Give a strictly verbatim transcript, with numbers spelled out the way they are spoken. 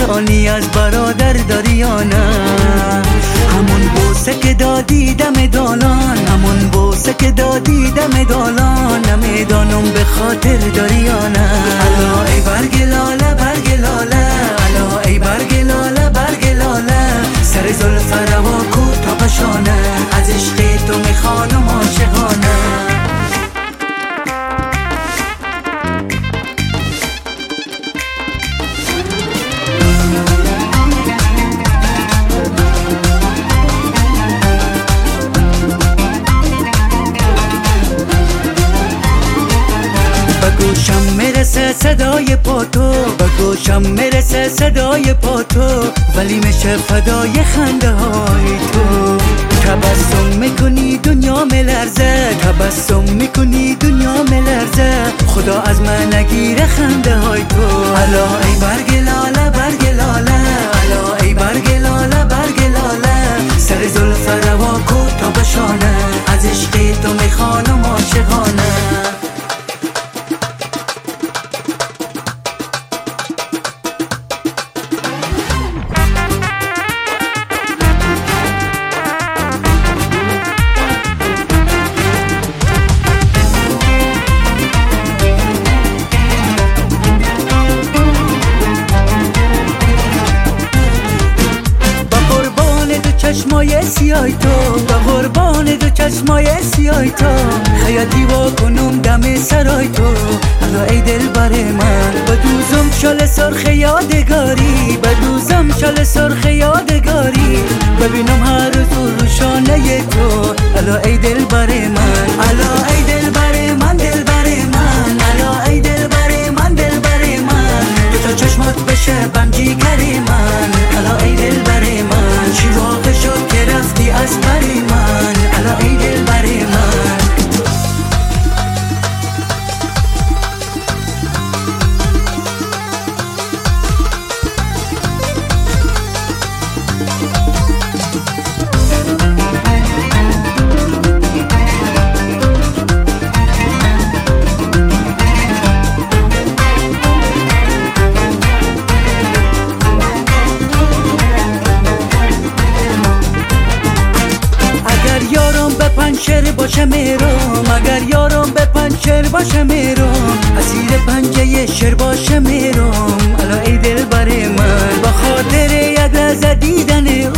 نشانی از برادر داری یا نه؟ همون بوسه که دادی دم دالان، همون بوسه که دادی دم دالان، نمیدانم به خاطر داری یا نه؟ الا ای برگ لاله برگ لاله، الا ای برگ لاله برگ لاله، سر زلف روا کوتا بشانه، از عشق تو میخوانم عاشقانه. گوشم میرسه صدای پاتو، به گوشم میرسه صدای پاتو، ولی میشه فدای خنده های تو. تبسم میکنی دنیا ملرزه، تبسم میکنی دنیا ملرزه، خدا از من نگیره خنده های تو. الا ای برگ لاله برگ لاله، الا ای برگ لاله برگ لاله، سر زلف روا کوتا بشانه، از عشق تو میخوانم عاشقانه. چشمای سیای تو، به قربان دو چشمای سیای تو، خیاطی و کنم دم سرای تو. الا ای دل بر من بدوزم شال سرخ یادگاری، بدوزم شال سرخ یادگاری، ببینم هر روز روشانه تو. الا ای دل بر من، الا ای دل بر من، دل بر من، الا ای دل بر من، دل بر من، دو تا چشمات بشه بم جیگری من. الا ای دل بر من، چی واقع شد که رفتی از بری من؟ الا ای دل بر من. پنچر باشه میرم، اگر یارم به پنچر باشه میرم، اسیر پنجه شر باشه میرم. الا ای دل بر من، با خاطر یک لحظه دیدن